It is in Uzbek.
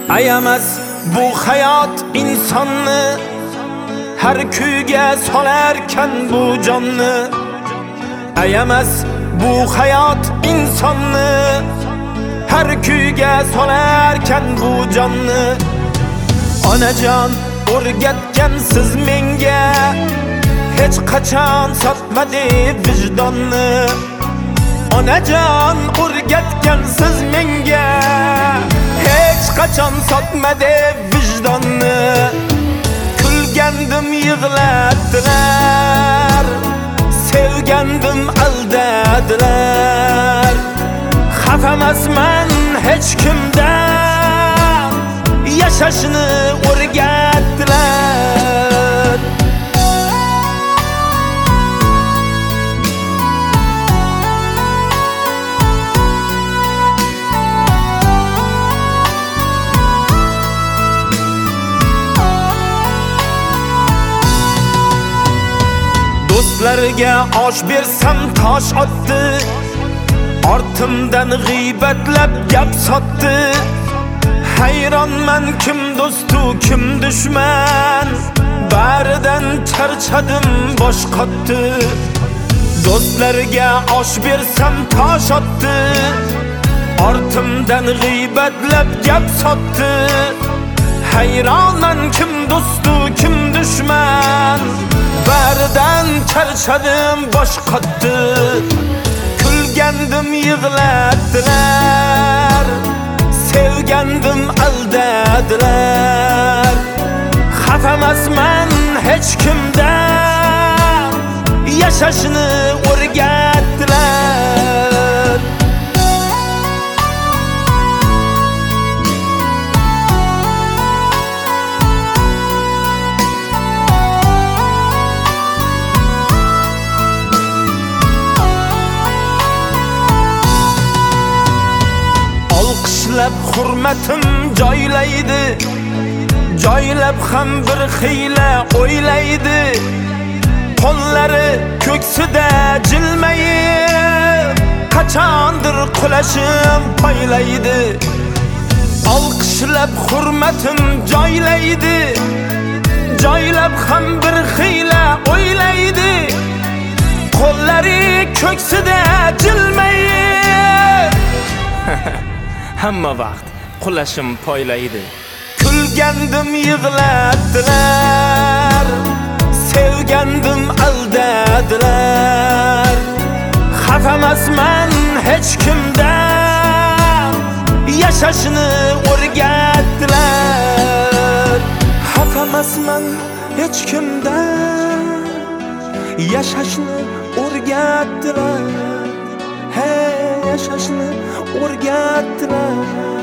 Ayamas bu hayot insonni har kuyga solarkan bu jonni. Ayamas bu hayot insonni har kuyga solarkan bu jonni. Onajon o'rgatgan siz menga hech qachon sotmadi vijdonni. Onajon o'rgatgan siz menga hech qachon sotmadi vijdonni. Kulgandim yig'latdilar, sevgandim aldadilar. Xafamasman hech kimdan, yashashni o'rgatdilar. Do'stlarga osh bersam tosh otdi, ortimdan g'iybatlab gap sotdi. Hayronman kim do'stu kim dushman, baridan charchadim bosh qotdi. Do'stlarga osh bersam tosh otdi, ortimdan g'iybatlab gap sotdi. Hayronman kim do'stu kim dushman, baridan charchadim bosh qotdi. Kulgandim yig'latdilar, sevgandim aldadilar. Xafamasman hech kimdan, yashashni o'rgatdilar. Olqishlab hurmatim joylaydi, joylab ham bir xiyla o'ylaydi. Qo'llari ko'ksida jilmayib, qachondir qulashim poylaydi. Olqishlab hurmatim joylaydi, joylab ham bir xiyla o'ylaydi. Qo'llari ko'ksida jilmayib hamma vaqt qulashim poylaydi. Kulgandim yig'latdilar, sevgandim aldadilar. Xafamasman hech kimdan, yashashni o'rgatdilar. Xafamasman hech kimdan, yashashni o'rgatdilar. Hey, yashashni o'rgatdilar.